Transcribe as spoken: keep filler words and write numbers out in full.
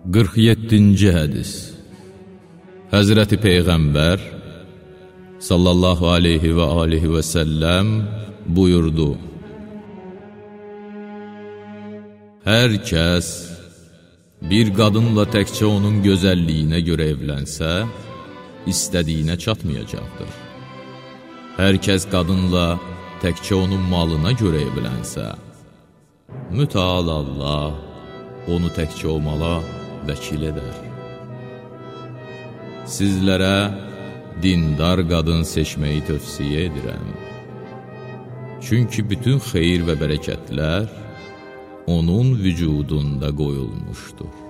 qırx yeddinci hədis. Həzrəti Peyğəmbər sallallahu aleyhi və aleyhi və səlləm buyurdu: Hər kəs bir qadınla təkcə onun gözəlliyinə görə evlənsə, istədiyinə çatmayacaqdır. Hər kəs qadınla təkcə onun malına görə evlənsə, mütəal Allah onu təkcə o mala vəkil edər. Sizlərə dindar qadın seçməyi tövsiyə edirəm. Çünki bütün xeyir və bərəkətlər onun vücudunda qoyulmuşdur.